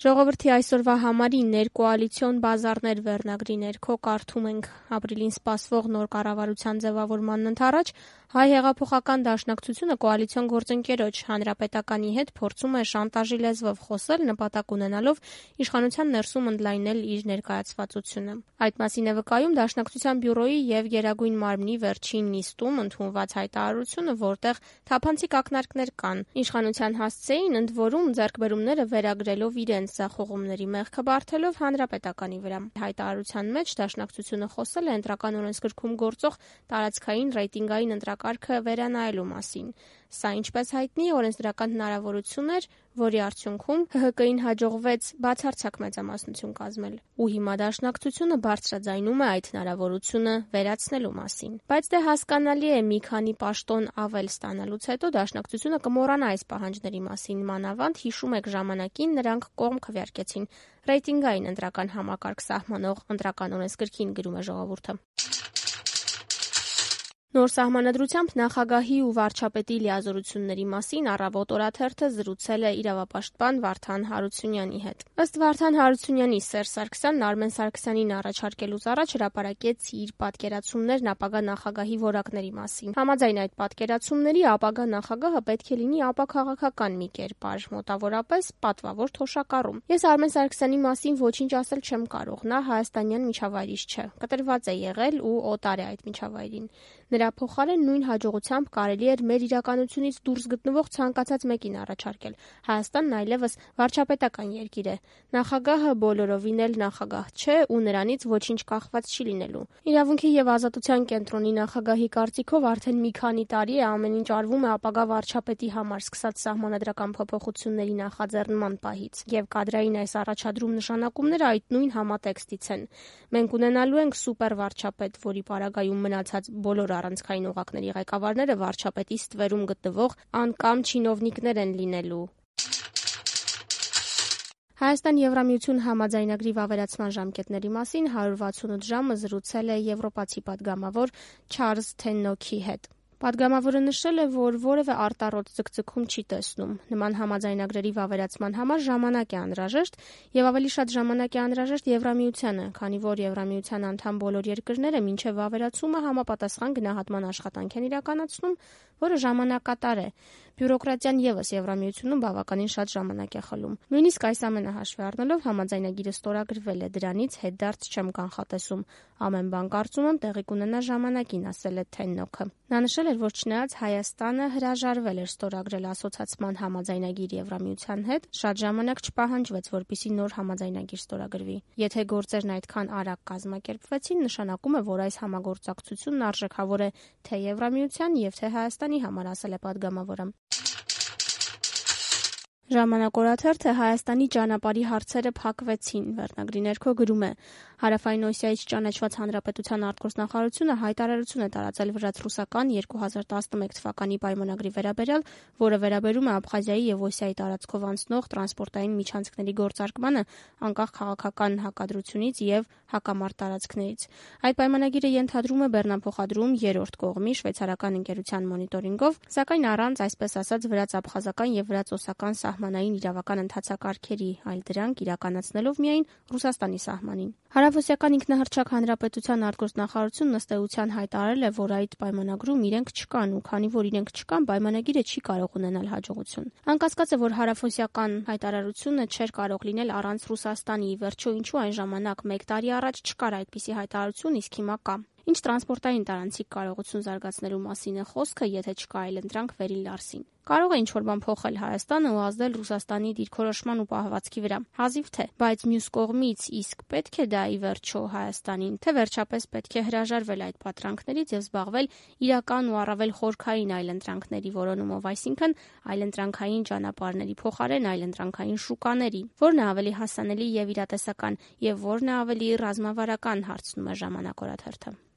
Ժողովրդի այսօրվա համարի ներկոալիցիոն բազարներ վերնագրի ներքո կարդում ենք ապրիլին սպասվող նոր կառավարության ձևավորմանն ընդառաջ Հայ հեղափոխական դաշնակցությունը կոալիցիոն գործընկերոջ Հանրապետականի հետ փորձում է շանտաժի լեզվով խոսել, նպատակ ունենալով իշխանության ներսում ընդլայնել իր ներկայացվածությունը։ Այդ մասին է վկայում Դաշնակցության բյուրոյի և Գերագույն մարմնի վերջին նիստում ընդունված հայտարարությունը, որտեղ թափանցիկ ակնարկներ կան։ Իշխանության հասցեին ընդ որում ձեռքբերումները վերագրելով իրենց ձախողումների մեղքը բարթելով Հանրապետականի վրա։ Հայտարարության մեջ Դաշնակցությունը խոսել է ընտրական օրենսգրքում գործող տարածքային ռեյտինգային ընտրակարգը վերանայելու մասին։ Սա, ինչպես հայտնի, օրենսդրական հնարավորություն էր, որի արդյունքում ՀՀԿ-ին հաջողվեց բացարձակ մեծամասնություն կազմել։ Ու հիմա Դաշնակցությունը բարձրաձայնում է այդ հնարավորությունը վերացնելու մասին։ Բայց դե հասկանալի է, մի քանի պաշտոն ավել ստանալուց հետո Դաշնակցությունը կմոռանա այս պահանջների մասին, մանավանդ հիշում եք ժամանակին նրանք կողմ քվեարկեցին ռեյտինգային ընտրական համակարգ սահմանող ընտրական օրենսգրքին, գրում է Ժողովուրդը։ Նոր սահմանադրությամբ նախագահի ու վարչապետի լիազորությունների մասին Առավոտ օրաթերթը զրուցել է իրավապաշտպան Վարդան Հարությունյանի հետ։ Ըստ Վարդան Հարությունյանի, Սերժ Սարգսյանն Արմեն Սարգսյանին առաջարկելուց առաջ հրապարակեց իր պատկերացումներն ապագա նախագահի որակների մասին։ Համաձայն այդ պատկերացումների ապագա նախագահը պետք է լինի ապաքաղաքական մի կերպար, մոտավորապես պատվավոր թոշակառու։ Ես Արմեն Սարգսյանի մասին ոչինչ ասել չեմ կարող, նա հայաստանյան միջավայրից չէ, կտրված է եղել ու օտար է այդ միջավայրին։ Նրա փոխարեն նույն հաջողությամբ կարելի էր մեր իրականությունից դուրս գտնվող ցանկացած մեկին առաջարկել։ Հայաստանն այլևս վարչապետական երկիր է։ Նախագահը բոլորովին էլ նախագահ չէ ու նրանից ոչինչ կախված չի լինելու։ Իրավունքի եւ ազատության կենտրոնի նախագահի կարծիքով արդեն մի քանի տարի է ամեն ինչ արվում է ապագա վարչապետի համար սկսած սահմանադրական փոփոխությունների նախաձեռնման պահից։ Եվ կադրային այս առաջադրում նշանակումները այդ նույն համատեքստից են։ Մենք ունենալու ենք սուպեր վարչապետ, որի պարագայում մնացած բոլոր առանցքային օղակների ղեկավարները վարչապետի ստվերում գտնվող անկամ չինովնիկներ են լինելու։ Հայաստան-Եվրամիություն համաձայնագրի վավերացման ժամկետների մասին 168 ժամը զրուցել է եվրոպացի падգամավոր Չարլզ Թեննոքի հետ։ Պատգամավորը նշել է, որ որևէ արտառոց ձգձգում չի տեսնում։ Նման համաձայնագրերի վավերացման համար ժամանակ է անհրաժեշտ եւ ավելի շատ ժամանակ է անհրաժեշտ Եվրամիությանը, քանի որ Եվրամիության անդամ բոլոր երկրները մինչեւ վավերացումը համապատասխան գնահատման աշխատանք են իրականացնում, որը ժամանակատար է։ Բյուրոկրատիան եւս Եվրամիությունում բավականին շատ ժամանակ է խլում։ Նույնիսկ այս ամենը հաշվի առնելով համաձայնագիրը ստորագրվել է, դրանից հետդարձ չեմ կանխատեսում։ Ամեն բան կարծում եմ տեղի կունենա ժամանակին, ասել է Թեննոքը։ Նա նշել էր, որ չնայած Հայաստանը հրաժարվել էր ստորագրել ասոցացման համաձայնագիր Եվրամիության հետ, շատ ժամանակ չպահանջվեց, որպեսզի նոր համաձայնագիր ստորագրվի։ Եթե գործերն այդքան արագ կազմակերպվեցին, նշանակում է, որ այս համագործակցությունն արժեքավոր է թե Եվրամիության եւ թե Հայաստանի համար, ասել է падգամավորը։ Ժամանակ օրաթերթը Հայաստանի ճանապարհի հարցերը փակվեցին վերնագրի ներքո գրում է. Հարավային Օսիայից ճանաչված Հանրապետության արտգործնախարարությունը հայտարարություն է տարածել վրաց-ռուսական 2011 թվականի պայմանագրի վերաբերյալ, որը վերաբերում է Աբխազիայի եւ Օսիայի տարածքով անցնող տրանսպորտային միջանցքների գործարկմանը անկախ քաղաքական հակադրությունից եւ հակամարտ տարածքներից։ Այդ պայմանագիրը ենթադրում է բեռնափոխադրում երրորդ կողմի շվեյցարական ընկերության մոնիտորինգով, սակայն առանց, այսպես ասած, վրաց-աբխազական եւ վրաց-օսական սահմանային իրավական ընթացակարգերի, այլ դրանք իրականացնելով միայն Ռուսաստանի սահմանին։ Հարավօսիական ինքնահռչակ հանրապետության արտգործնախարարությունն ըստ էության հայտարարել է, որ այդ պայմանագրում իրենք չկան ու քանի որ իրենք չկան, պայմանագիրը չի կարող ունենալ հաջողություն։ Անկասկած է, որ հարավօսիական հայտարարությունը չէր կարող լինել առանց Ռուսաստանի, ի վերջո ինչու այն ժամանակ 1 տարի առաջ չկար այդպիսի հայտարարություն, իսկ հիմա կա։ Ինչ տրանսպորտային տարանցիկ կարողություն զարգացնելու մասին է խոսքը, եթե չկա այլընտրանք Վերին Լարսին։ Կարող է ինչ-որ բան փոխել Հայաստանը ու ազդել Ռուսաստանի դիրքորոշման ու պահվածքի վրա։ Հազիվ թե, բայց մյուս կողմից իսկ պետք է դա ի վերջո Հայաստանին, թե վերջապես պետք է հրաժարվել այդ պատրանքներից եւ զբաղվել իրական ու առավել խորքային այլընտրանքների որոնումով, այսինքն այլընտրանքային ճանապարհների փոխարեն այլընտրանքային շուկաների, որն է ավելի հասանելի եւ իրատեսական եւ որն է ավելի ռազմավարական, հարցնում է Ժամանակ օրաթերթը։